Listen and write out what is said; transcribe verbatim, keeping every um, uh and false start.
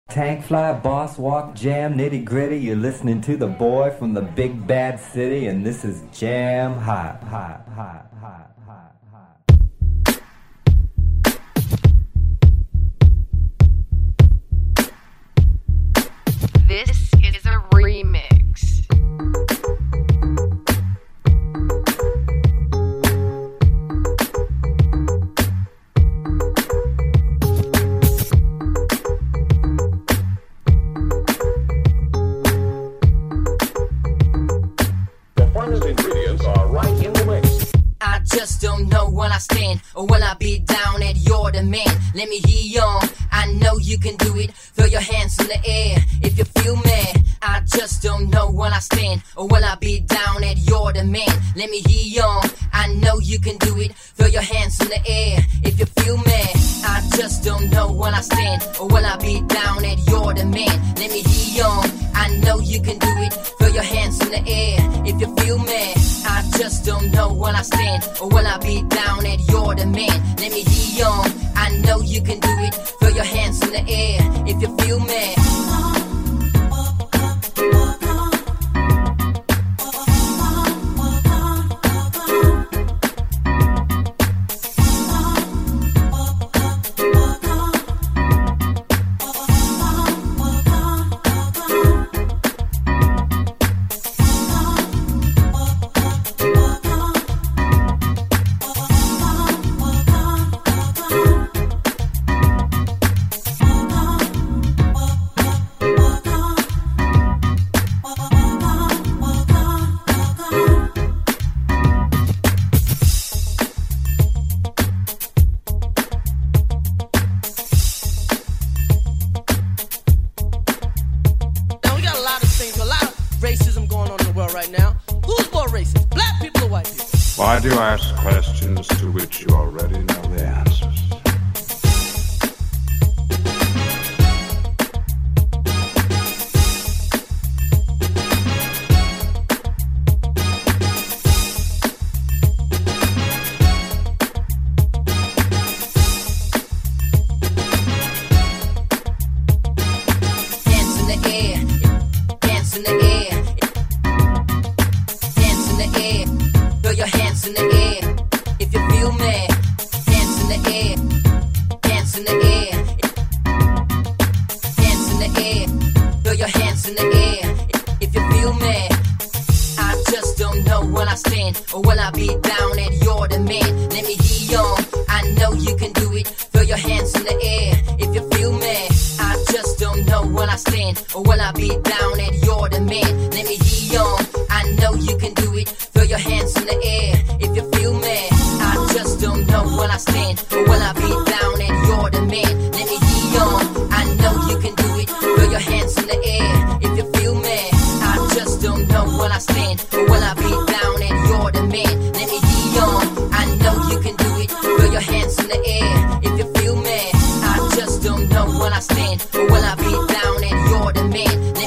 Tank fly, boss walk, jam, nitty gritty. You're listening to the boy from the big bad city, and this is Jam Hot, hot, hot, hot, hot, hot. This is a remix. I just don't know when I stand or when I be down and you're the man. Let me hear you on. I know you can do it. Throw your hands in the air if you feel mad. I just don't know when I stand or when I be down and you're the man. Let me hear you on. I know you can do it. Throw your hands in the air if you feel mad. I just don't know when I stand or when I be down and you're the man. Let me hear you on. I know you can do it. Throw your hands in the air if you feel mad. I just don't know when I stand or when I be down and you're the man. Let me hear you on. I know you can do it. Throw your hands in the air if you feel mad. Why do you ask questions to which you already know the answers? Dance in the air, dance in the air, dance in the air. Throw your hands in the air if you feel mad. Dance in the air, dance in the air, dance in the air. Throw your hands in the air if you feel mad. I just don't know when I stand or when I be down and you're the man. Let me hear you on. I know you can do it. Throw your hands in the air if you feel mad. I just don't know when I stand or when I be down and you're the man. Let me hear you on. I know you can do it. Throw your hands in the air if you feel mad. I just don't know when I stand or when I be down and you're the man. Let me hear you on. I know you can do it. Throw your hands in the air if you feel mad. I just don't know when I stand or when I be down and you're the man. Let me hear you on. I know you can do it. Throw your hands in the air if you feel mad. I just don't know when I stand or when I be down and you're the man.